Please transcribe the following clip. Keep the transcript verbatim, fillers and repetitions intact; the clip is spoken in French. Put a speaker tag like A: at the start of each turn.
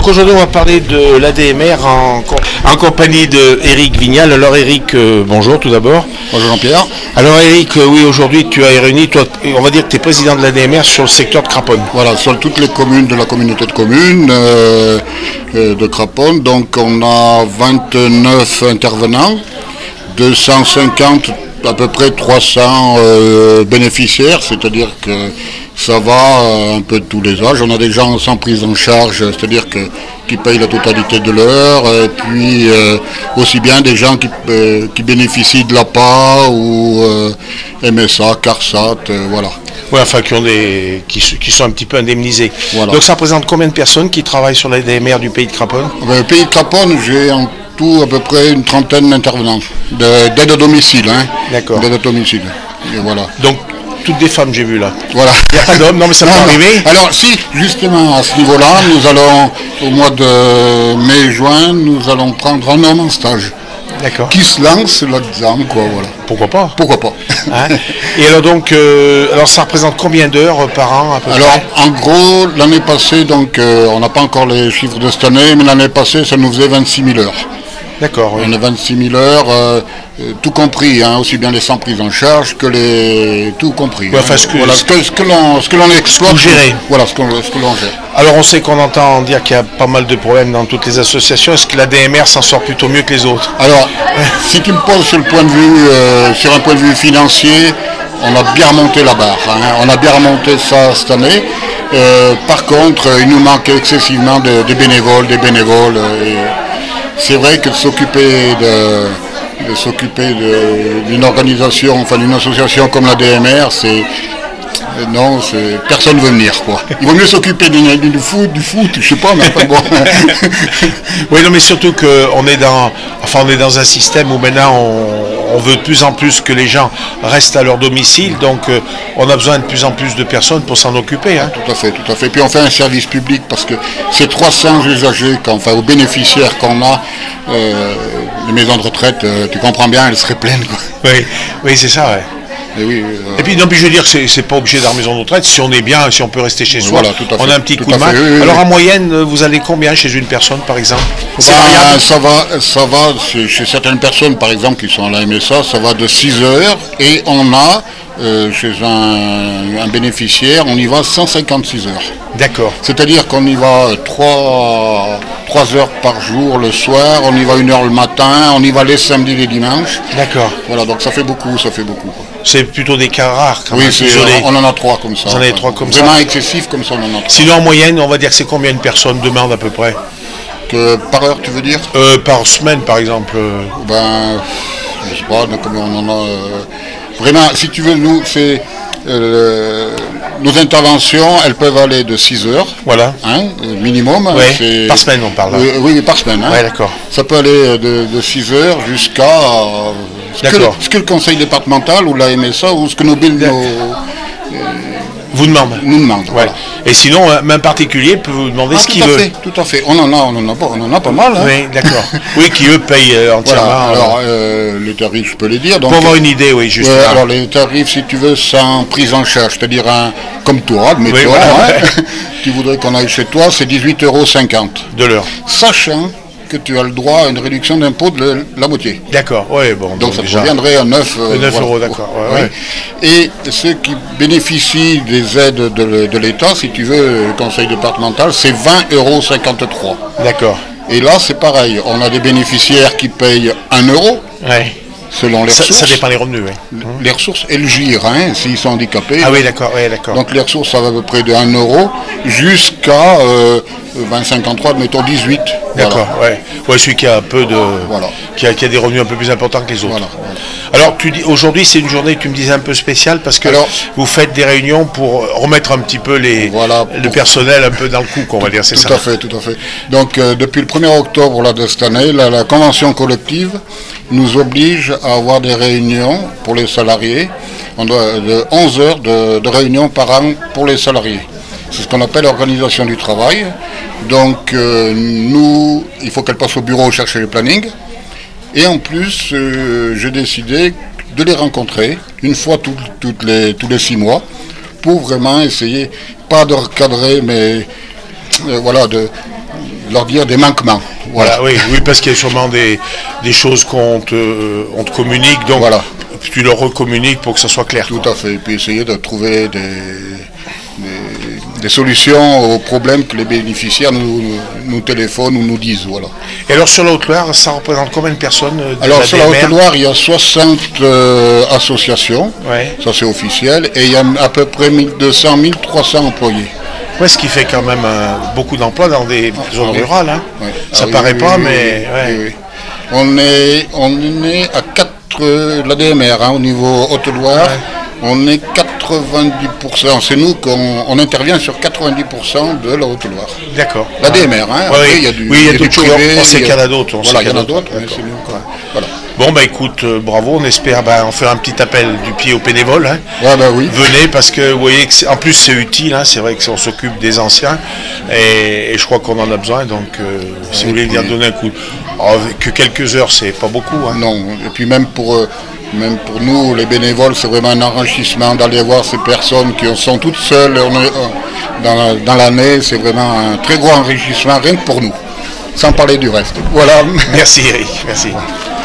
A: Donc aujourd'hui, on va parler de l'A D M R en, en compagnie de Éric Vignal. Alors Éric, euh, bonjour tout d'abord.
B: Bonjour Jean-Pierre.
A: Alors Éric, euh, oui, aujourd'hui tu as réuni, toi, on va dire que tu es président de l'A D M R sur le secteur de Craponne.
B: Voilà, sur toutes les communes de la communauté de communes euh, de Craponne. Donc on a vingt-neuf intervenants, deux cent cinquante, à peu près trois cents euh, bénéficiaires, c'est-à-dire que ça va euh, un peu de tous les âges. On a des gens sans prise en charge, c'est-à-dire que, qui payent la totalité de l'heure, et puis euh, aussi bien des gens qui, euh, qui bénéficient de l'A P A ou euh, M S A, CARSAT, euh, voilà.
A: Oui, enfin qui, ont des, qui, qui sont un petit peu indemnisés.
B: Voilà.
A: Donc ça représente combien de personnes qui travaillent sur l'A D M R du pays de Craponne?
B: Le pays de Craponne, j'ai en tout à peu près une trentaine d'intervenants, de, d'aide à domicile. Hein,
A: D'accord.
B: D'aide à domicile. Et voilà.
A: Donc toutes des femmes, j'ai vu là.
B: Voilà.
A: Il n'y a pas d'hommes, non mais ça peut arriver.
B: Alors si, justement à ce niveau-là, nous allons, au mois de mai-juin, nous allons prendre un homme en stage.
A: D'accord.
B: Qui se lance là-dedans, quoi, voilà.
A: Pourquoi pas?
B: Pourquoi pas.
A: Hein? Et alors donc, euh, alors ça représente combien d'heures par an à peu
B: Alors
A: près?
B: en gros, l'année passée, donc euh, on n'a pas encore les chiffres de cette année, mais l'année passée, ça nous faisait vingt-six mille heures.
A: D'accord. Oui.
B: On a vingt-six mille heures, euh, euh, tout compris, hein, aussi bien les sans prise en charge que les tout compris.
A: Ouais, enfin,
B: hein.
A: ce que,
B: voilà, ce que, ce que l'on, ce que l'on exploite.
A: Gérer.
B: Voilà, ce, qu'on, ce que l'on gère.
A: Alors on sait qu'on entend dire qu'il y a pas mal de problèmes dans toutes les associations. Est-ce que l'A D M R s'en sort plutôt mieux que les autres?
B: Alors, si tu me poses sur le point de vue, euh, sur un point de vue financier, on a bien remonté la barre. Hein. On a bien remonté ça cette année. Euh, par contre, il nous manque excessivement de, de bénévoles, des bénévoles. Et c'est vrai que de s'occuper de, de s'occuper de, d'une organisation, enfin d'une association comme la D M R, c'est non, c'est, personne ne veut venir, quoi. Il vaut mieux s'occuper du, du foot, du foot, je sais pas, mais enfin bon.
A: Oui, non, mais surtout qu'on est dans, enfin, on est dans un système où maintenant on, on veut de plus en plus que les gens restent à leur domicile, donc euh, on a besoin de plus en plus de personnes pour s'en occuper. Hein.
B: Tout à fait, tout à fait. Puis on fait un service public parce que ces trois cents usagers, enfin aux bénéficiaires qu'on a, euh, les maisons de retraite, euh, tu comprends bien, elles seraient pleines, quoi.
A: Oui, oui, c'est ça, ouais.
B: Et, oui, euh...
A: et puis non, puis je veux dire que c'est, c'est pas obligé de la maison de retraite. Si on est bien, si on peut rester chez soi,
B: voilà, tout à fait,
A: on a un petit
B: tout
A: coup de main.
B: Oui, oui,
A: Alors
B: oui.
A: En moyenne, vous allez combien chez une personne, par exemple? C'est
B: bah, ça va, ça va chez, chez certaines personnes, par exemple, qui sont à la M S A, ça va de six heures et on a euh, chez un, un bénéficiaire, on y va cent cinquante-six heures.
A: D'accord.
B: C'est-à-dire qu'on y va trois heures par jour le soir, on y va une heure le matin, on y va les samedis et les dimanches.
A: D'accord.
B: Voilà, donc ça fait beaucoup, ça fait beaucoup.
A: C'est plutôt des cas rares quand
B: oui,
A: même.
B: c'est, on en a trois comme ça.
A: Vous en avez trois comme
B: Vraiment
A: ça.
B: Vraiment excessif comme ça, on en a trois.
A: Sinon, en moyenne, on va dire que c'est combien une personne demande à peu près?
B: Que par heure, tu veux dire?
A: euh, Par semaine, par exemple.
B: Ben, je sais pas, combien on en a. Euh, vraiment, si tu veux, nous, c'est... Euh, nos interventions, elles peuvent aller de six heures,
A: voilà,
B: hein, minimum.
A: Ouais,
B: c'est,
A: par semaine, on parle.
B: Euh, oui, par semaine. Hein.
A: Ouais, d'accord.
B: Ça peut aller de, de six heures jusqu'à euh, ce, que, ce que le conseil départemental ou la M S A ou ce que nos billes nos, euh,
A: vous demande.
B: Nous demande.
A: Ouais.
B: Voilà.
A: Et sinon, même particulier peut vous demander
B: ah,
A: ce qu'il veut.
B: Fait, tout à fait. On en a, on en a pas, on en a pas mal. Hein.
A: Oui, d'accord. Oui, qui eux payent euh, entièrement.
B: Voilà. Alors, euh, les tarifs, je peux les dire. Donc,
A: pour avoir une idée, oui, justement.
B: Ouais, alors les tarifs, si tu veux, sans prise en charge, c'est-à-dire un comme toi, mais
A: oui,
B: toi,
A: voilà,
B: hein,
A: ouais.
B: Tu voudrais qu'on aille chez toi, c'est dix-huit euros cinquante.
A: De l'heure.
B: Sachant que tu as le droit à une réduction d'impôt de la moitié.
A: D'accord, oui, bon.
B: Donc,
A: donc
B: ça
A: déjà...
B: reviendrait à neuf,
A: euh, neuf voilà. euros, d'accord. Ouais, ouais.
B: Et ceux qui bénéficient des aides de, de l'État, si tu veux, le conseil départemental, c'est vingt euros cinquante-trois.
A: D'accord.
B: Et là, c'est pareil. On a des bénéficiaires qui payent un euro.
A: Ouais.
B: Selon les
A: ça,
B: ressources.
A: Ça dépend des revenus, oui.
B: Les ressources et le G I R, hein, s'ils sont handicapés.
A: Ah oui, d'accord, oui, d'accord.
B: Donc les ressources, ça va à peu près de un euro jusqu'à euh, vingt cinquante-trois, mettons dix-huit.
A: D'accord, voilà. ouais. Ouais, celui qui a un peu de.
B: Voilà.
A: Qui a, qui a des revenus un peu plus importants que les autres.
B: Voilà, voilà.
A: Alors, tu dis, aujourd'hui, c'est une journée, tu me disais, un peu spéciale parce que Alors, vous faites des réunions pour remettre un petit peu les,
B: voilà,
A: le
B: pour...
A: personnel un peu dans le coup, on va dire, c'est
B: tout
A: ça.
B: Tout à fait, tout à fait. Donc, euh, depuis le premier octobre là, de cette année, la, la convention collective nous oblige à avoir des réunions pour les salariés. On doit de onze heures de, de réunions par an pour les salariés. C'est ce qu'on appelle l'organisation du travail. Donc, euh, nous, il faut qu'elle passe au bureau chercher le planning. Et en plus, euh, j'ai décidé de les rencontrer une fois tout, toutes les, tous les six mois pour vraiment essayer, pas de recadrer, mais euh, voilà, de, leur dire des manquements.
A: Voilà, voilà oui, oui, parce qu'il y a sûrement des, des choses qu'on te, on te communique, donc voilà. Tu leur recommuniques pour que ça soit clair.
B: Tout quoi. À fait, et puis essayer de trouver des, des, des solutions aux problèmes que les bénéficiaires nous, nous, nous téléphonent ou nous disent. Voilà.
A: Et alors sur la Haute-Loire, ça représente combien de personnes de
B: Alors
A: la
B: sur la Haute-Loire, il y a soixante euh, associations, ouais. Ça c'est officiel, et il y a à peu près mille deux cents à mille trois cents employés.
A: Ouais, ce qui fait quand même euh, beaucoup d'emplois dans des ah, zones oui. rurales. Hein. Oui. Ça ah, paraît oui, pas, oui, mais...
B: Oui,
A: ouais.
B: oui, oui. On, est, on est à quatre, euh, la D M R, hein, au niveau Haute-Loire, ouais. On est quatre-vingt-dix pour cent. C'est nous qu'on on intervient sur quatre-vingt-dix pour cent de la Haute-Loire.
A: D'accord.
B: La ouais. D M R, hein.
A: Ouais,
B: après,
A: il
B: y a du,
A: oui, il y a,
B: y a
A: du privé. On sait qu'il y en a d'autres.
B: Voilà, il y en a d'autres, mais c'est nous.
A: Voilà. Bon, bah écoute, euh, bravo, on espère bah, en faire un petit appel du pied aux bénévoles. Hein.
B: Ouais, bah, oui.
A: Venez, parce que vous voyez, que en plus c'est utile, hein, c'est vrai qu'on s'occupe des anciens, et, et je crois qu'on en a besoin, donc euh, si vous voulez venir donner un coup, oh, que quelques heures, c'est pas beaucoup. Hein.
B: Non, et puis même pour, euh, même pour nous, les bénévoles, c'est vraiment un enrichissement d'aller voir ces personnes qui sont toutes seules on est, euh, dans, dans l'année, c'est vraiment un très gros enrichissement, rien que pour nous, sans parler du reste. Voilà.
A: Merci Eric, merci.